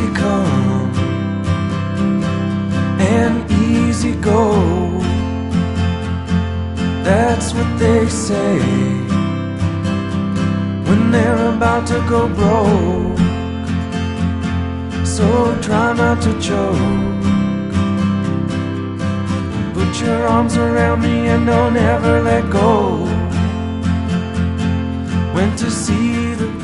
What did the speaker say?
easy come and easy go. That's what they say when they're about to go broke. So try not to choke. Put your arms around me and don't ever let go. Went to see the